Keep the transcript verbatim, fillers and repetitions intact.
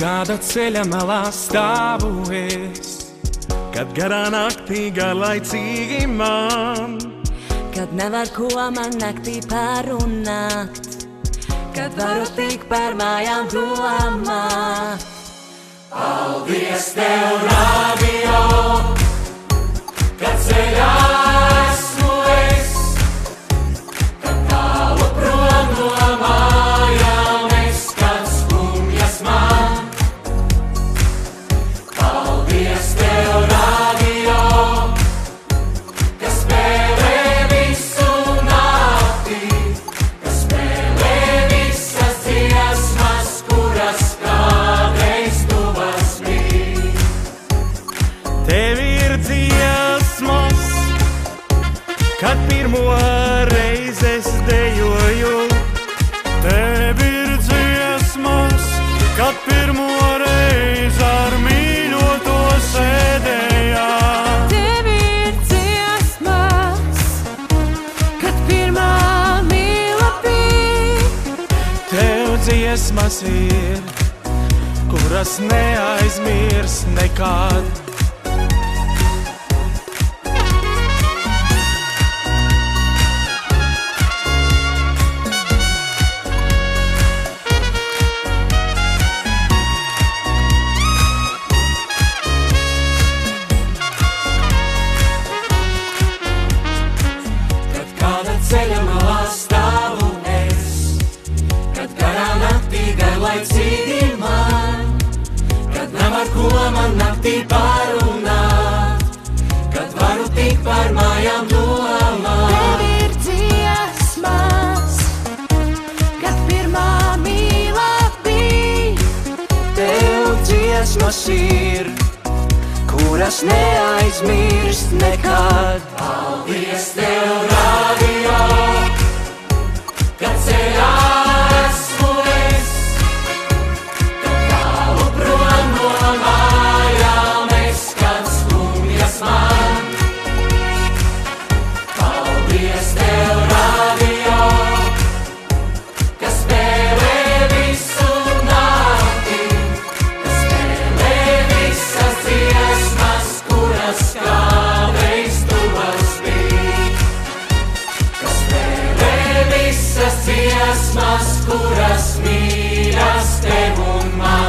kāda ceļa malā stāvu es, kad garā naktī garlaicīgi man, kad nevar ko man naktī parunāt, kad varu tik par mājām domāt. Paldies Tev, radio, kad ceļā esmu es, kad tālu prom no mājām es, kad skumjas man. Paldies Tev, radio, kas spēlē visu naktī, kas spēlē visas dziesmas, kuras kādreiz tuvas mīt. Tev ir dziesmas, kad pirmo reizi es dejoju. Tev ir dziesmas, kad pirmo reizi ar mīļoto sēdējām. Tev ir dziesmas, kad pirmā mīla bija. Tev dziesmas ir, kuras neaizmirs nekad. Kad kāda ceļa malā stāvu es, kad garā naktī garlaicīgi man, kad nevar ko man naktī parunāt, kad varu tik par mājām domāt. Tev ir dziesmas, kad pirmā mīla bija. Tev dziesmas ir, kuras neaizmirst nekad. Paldies Tev, radio, kad ceļā esmu es, kad tālu prom no mājām es, kad skumjas man. Paldies Tev, radio, kas spēlē visu naktī, kas spēlē visas dziesmas, kuras kādreiz tuvas bija, kas spēlē visas dziesmas, kuras mīļas Tev un man.